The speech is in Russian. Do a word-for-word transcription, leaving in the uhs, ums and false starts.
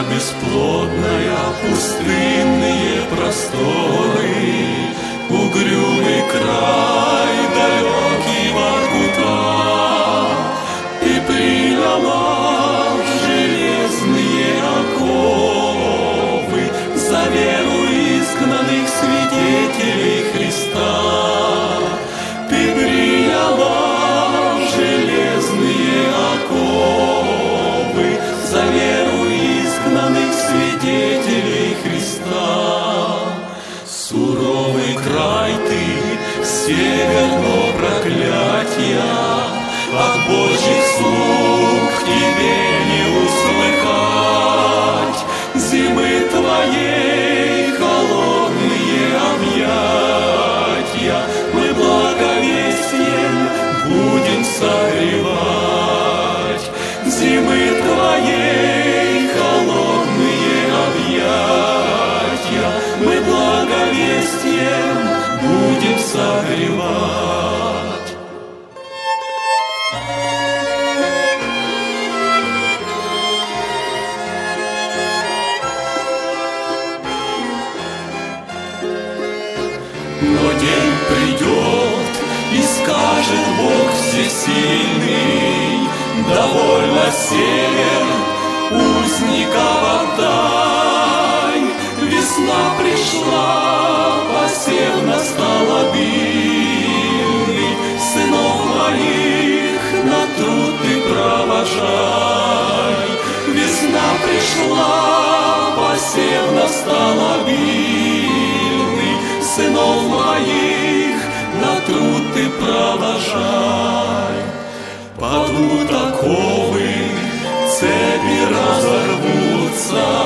бесплодная, пустынные просторы, угрюмый край, далекий Воркута. Ты приняла железные оковы за веру изгнанных свидетелей Христа. Ты приняла железные оковы за веру изгнанных свидетелей Христа. Суровый край ты, северного проклятия, от Божьих слуг тебе не услыхать. Зимы твоей холодные объятия мы благовестием будем согревать. Зимы твоей холодные объятия мы благовестием будем согревать. Но день придет, и скажет Бог всесильный: довольно, север, узников отдай. Весна пришла, посев настал обильный, сынов моих на труд ты провожай. Весна пришла, посев настал обильный, сынов моих на труд ты провожай. Падут оковы, цепи разорвутся,